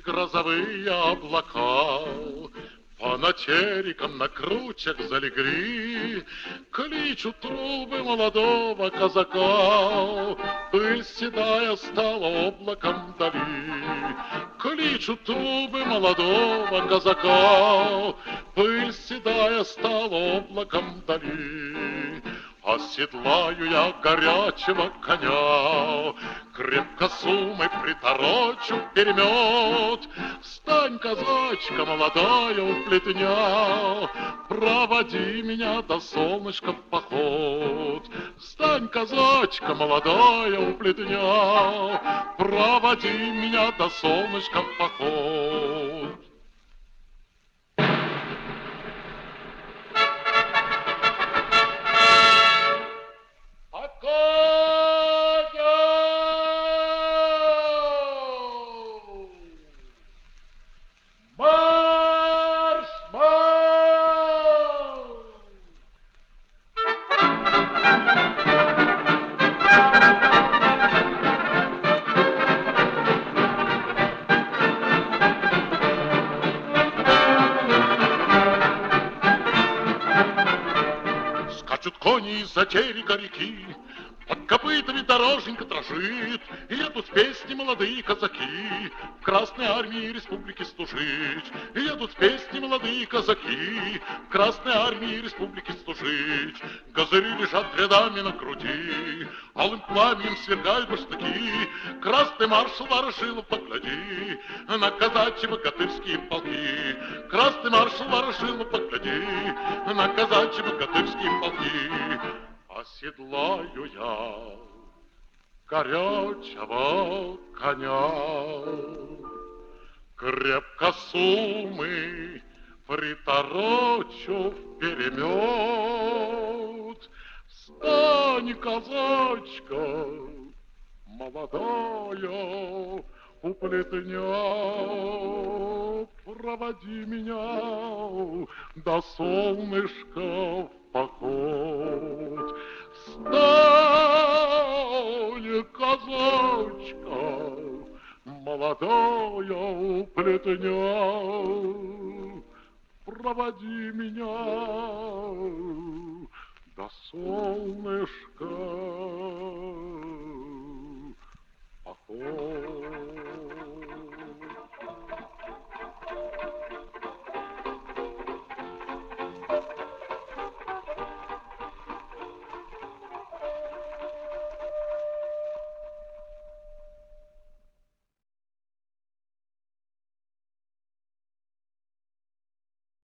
грозовые облака. Понад териком на кручах залегли, кличут трубы молодого казака. Пыль седая стала облаком вдали, кличут трубы молодого казака. Пыль седая стала облаком вдали. Оседлаю я горячего коня, крепко сумой приторочу перемет. Встань, казачка молодая у плетня, проводи меня до солнышка в поход. Встань, казачка молодая у плетня, проводи меня до солнышка в поход. Марш! Марш! Скачут кони из-за терека реки, под копытами дороженька дрожит, и едут с песни молодые казаки в Красной армии республики служить. И едут с песни молодые казаки в Красной армии республики служить. Газыри лежат рядами на груди, алым пламенем свергают баштаки. Красный маршал Ворошилов, погляди на казачьи богатырские полки. Красный маршал Ворошилов, погляди на казачьи богатырские полки. Оседлаю я горячего коня, крепко сумы приторочу вперемет. Встань, казачка молодая у плетня, проводи меня до солнышка в поход. Встань, казачка молодая у плетня, проводи меня до солнышка в поход.